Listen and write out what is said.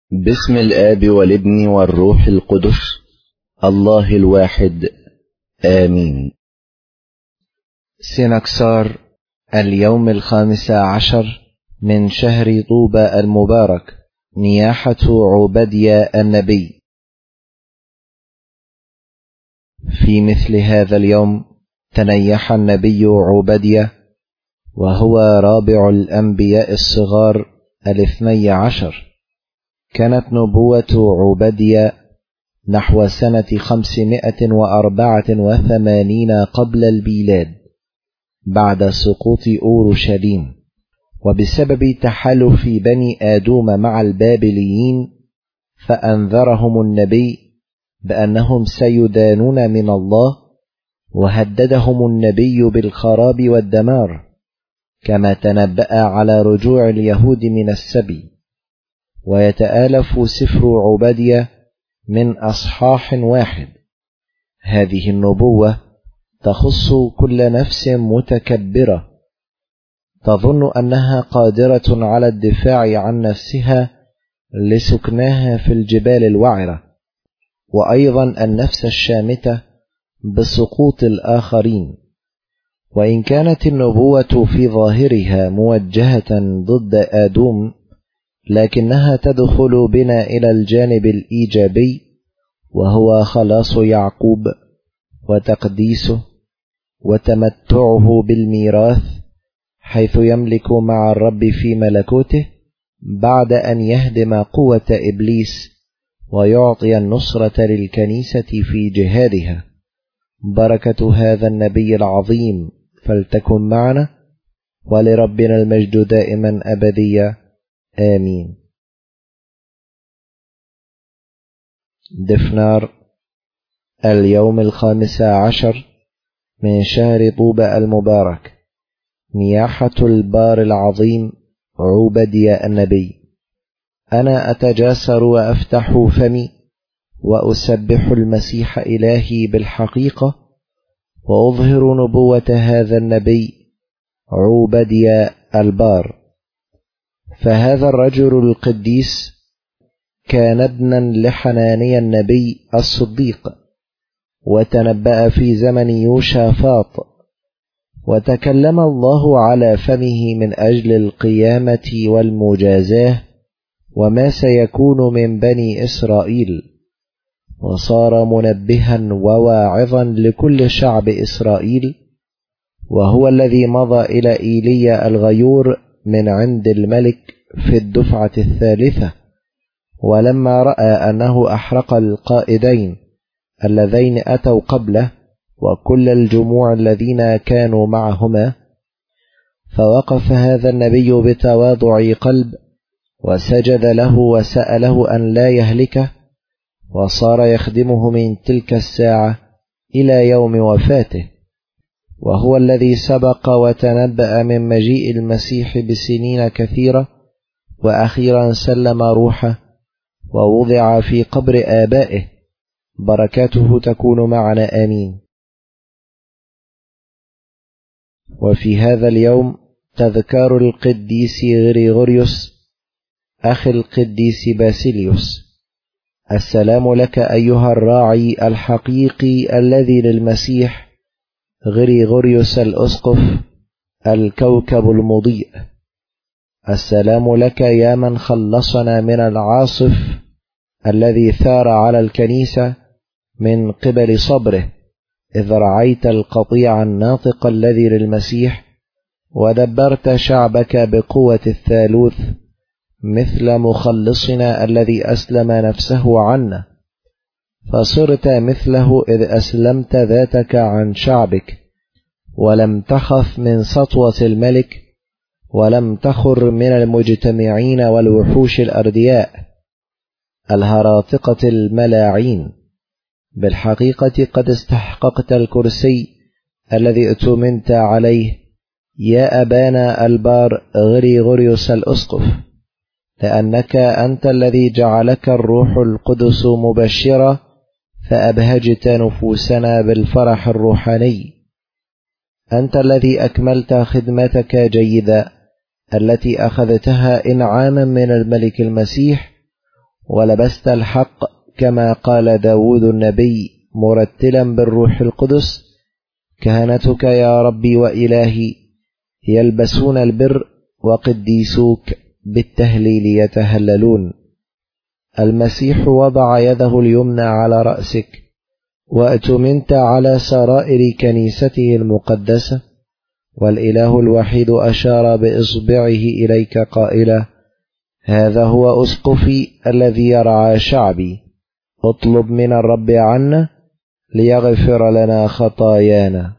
باسم الآب والابن والروح القدس الله الواحد آمين. سنكسار اليوم 15 من شهر طوبى المبارك، نياحة عبدية النبي. في مثل هذا اليوم تنيح النبي عبدية، وهو رابع الأنبياء الصغار 12. كانت نبوة عبدية نحو سنة 584 قبل الميلاد، بعد سقوط أورشليم، وبسبب تحالف بني آدوم مع البابليين، فأنذرهم النبي بأنهم سيدانون من الله، وهددهم النبي بالخراب والدمار، كما تنبأ على رجوع اليهود من السبي. ويتآلف سفر عبدية من أصحاح 1. هذه النبوة تخص كل نفس متكبرة تظن أنها قادرة على الدفاع عن نفسها لسكناها في الجبال الوعرة، وأيضا النفس الشامتة بسقوط الآخرين. وإن كانت النبوة في ظاهرها موجهة ضد آدوم، لكنها تدخل بنا إلى الجانب الإيجابي، وهو خلاص يعقوب وتقديسه وتمتعه بالميراث، حيث يملك مع الرب في ملكوته بعد أن يهدم قوة إبليس ويعطي النصرة للكنيسة في جهادها. بركة هذا النبي العظيم فلتكن معنا، ولربنا المجد دائما أبديا آمين. دفنار اليوم 15 من شهر طوبى المبارك، نياحة البار العظيم عبدية النبي. أنا أتجاسر وأفتح فمي وأسبح المسيح إلهي بالحقيقة، وأظهر نبوة هذا النبي عبدية البار. فهذا الرجل القديس كان ابنا لحنانيا النبي الصديق، وتنبأ في زمن يوشافاط، وتكلم الله على فمه من أجل القيامة والمجازاة وما سيكون من بني إسرائيل، وصار منبها وواعظا لكل شعب إسرائيل. وهو الذي مضى إلى إيليا الغيور من عند الملك في الدفعة 3، ولما رأى أنه أحرق القائدين اللذين أتوا قبله وكل الجموع الذين كانوا معهما، فوقف هذا النبي بتواضع قلب وسجد له وسأله أن لا يهلكه، وصار يخدمه من تلك الساعة إلى يوم وفاته. وهو الذي سبق وتنبأ من مجيء المسيح بسنين كثيرة، وأخيرا سلم روحه ووضع في قبر آبائه. بركاته تكون معنا آمين. وفي هذا اليوم تذكار القديس غريغوريوس أخي القديس باسيليوس. السلام لك أيها الراعي الحقيقي الذي للمسيح غريغوريوس الأسقف الكوكب المضيء. السلام لك يا من خلصنا من العاصف الذي ثار على الكنيسة من قبل صبره، إذ رعيت القطيع الناطق الذي للمسيح، ودبرت شعبك بقوة الثالوث، مثل مخلصنا الذي أسلم نفسه عنا، فصرت مثله إذ أسلمت ذاتك عن شعبك، ولم تخف من سطوة الملك، ولم تخر من المجتمعين والوحوش الأردياء الهراطقة الملاعين. بالحقيقة قد استحققت الكرسي الذي ائتمنت عليه يا أبانا البار غريغوريوس الأسقف، لأنك أنت الذي جعلك الروح القدس مبشرا، فأبهجت نفوسنا بالفرح الروحاني. أنت الذي أكملت خدمتك جيدة التي أخذتها إنعاما من الملك المسيح، ولبست الحق كما قال داود النبي مرتلا بالروح القدس: كهنتك يا ربي وإلهي يلبسون البر وقديسوك بالتهليل يتهللون. المسيح وضع يده اليمنى على رأسك وأتمنت على سرائر كنيسته المقدسة، والإله الوحيد أشار بإصبعه إليك قائلا: هذا هو أسقفي الذي يرعى شعبي، اطلب من الرب عنا ليغفر لنا خطايانا.